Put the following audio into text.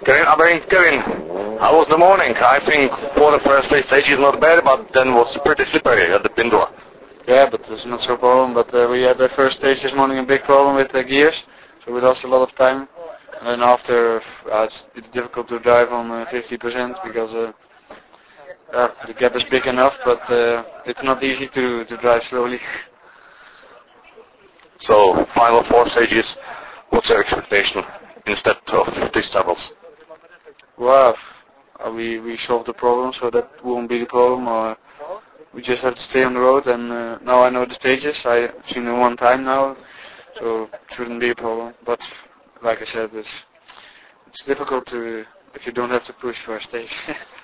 Kevin, how was the morning? I think for the first stage is not bad, but then was pretty slippery at the pin door. Yeah, but it's not so a problem. But we had the first stage this morning a big problem with the gears, so we lost a lot of time. And then after, it's difficult to drive on 50% because the gap is big enough, but it's not easy to drive slowly. So, final 4 stages, what's your expectation instead of these troubles? Well, we solved the problem, so that won't be the problem. We just have to stay on the road, and now I know the stages. I've seen them one time now, so it shouldn't be a problem. But like I said, it's difficult if you don't have to push for a stage.